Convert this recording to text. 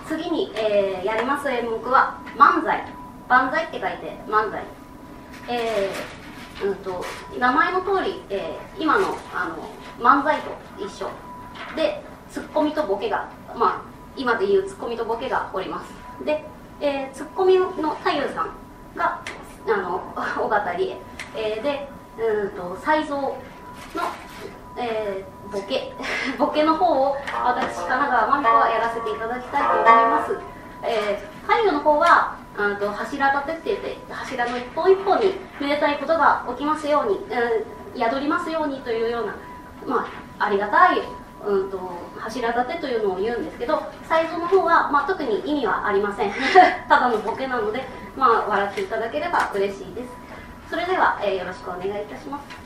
次に、やります演目は漫才。万歳って書いて漫才。名前の通り、今の漫才と一緒で、ツッコミとボケが、今でいうツッコミとボケがおります。で、ツッコミの太夫さんが尾形理恵、で才蔵の、ボケの方を私神奈川真美子はやらせていただきたいと思います。太夫の方は柱立てって言って柱の一本一本にめでたいことが起きますように、宿りますようにというような、ありがたい、柱立てというのを言うんですけど、才蔵の方は、特に意味はありませんただのボケなので、笑っていただければ嬉しいです。それでは、よろしくお願いいたします。